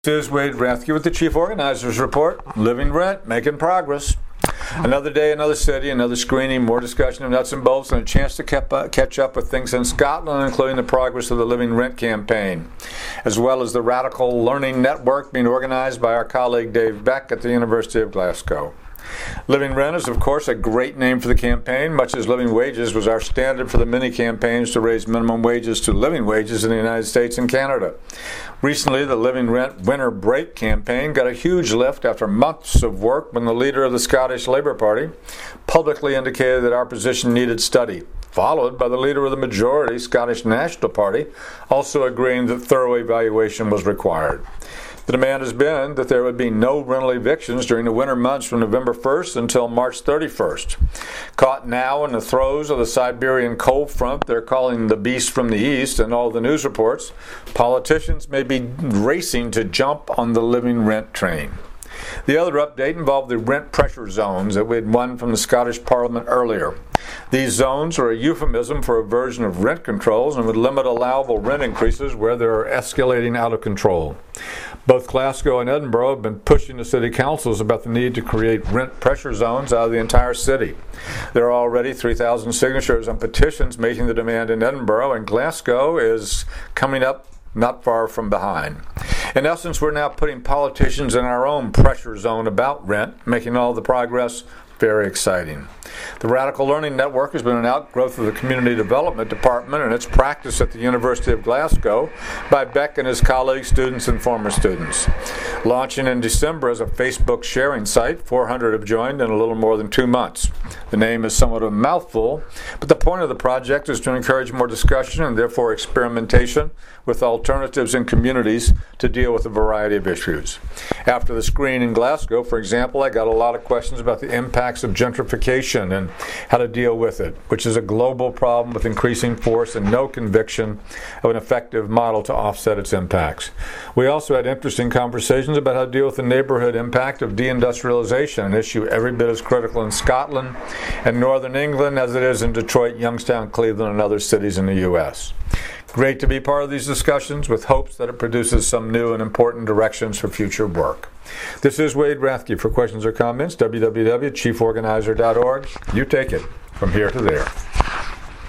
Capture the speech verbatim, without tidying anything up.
This is Wade Rathke with the Chief Organizers Report. Living Rent, making progress. Another day, another city, another screening, more discussion of nuts and bolts, and a chance to keep, uh, catch up with things in Scotland, including the progress of the Living Rent campaign, as well as the Radical Learning Network being organized by our colleague Dave Beck at the University of Glasgow. Living Rent is, of course, a great name for the campaign, much as Living Wages was our standard for the many campaigns to raise minimum wages to living wages in the United States and Canada. Recently, the Living Rent Winter Break campaign got a huge lift after months of work when the leader of the Scottish Labour Party publicly indicated that our position needed study, followed by the leader of the majority Scottish National Party also agreeing that thorough evaluation was required. The demand has been that there would be no rental evictions during the winter months from November first until March thirty-first. Caught now in the throes of the Siberian cold front they're calling the beast from the east in all the news reports, politicians may be racing to jump on the Living Rent train. The other update involved the rent pressure zones that we had won from the Scottish Parliament earlier. These zones are a euphemism for a version of rent controls and would limit allowable rent increases where they are escalating out of control. Both Glasgow and Edinburgh have been pushing the city councils about the need to create rent pressure zones out of the entire city. There are already three thousand signatures on petitions making the demand in Edinburgh, and Glasgow is coming up not far from behind. In essence, we're now putting politicians in our own pressure zone about rent, making all the progress very exciting. The Radical Learning Network has been an outgrowth of the Community Development Department and its practice at the University of Glasgow by Beck and his colleagues, students, and former students. Launching in December as a Facebook sharing site, four hundred have joined in a little more than two months. The name is somewhat of a mouthful, but the point of the project is to encourage more discussion and therefore experimentation with alternatives in communities to deal with a variety of issues. After the screening in Glasgow, for example, I got a lot of questions about the impacts of gentrification and how to deal with it, which is a global problem with increasing force and no conviction of an effective model to offset its impacts. We also had interesting conversations about how to deal with the neighborhood impact of deindustrialization, an issue every bit as critical in Scotland and northern England as it is in Detroit, Youngstown, Cleveland, and other cities in the U S Great to be part of these discussions with hopes that it produces some new and important directions for future work. This is Wade Rathke. For questions or comments, w w w dot chief organizer dot org. You take it from here to there.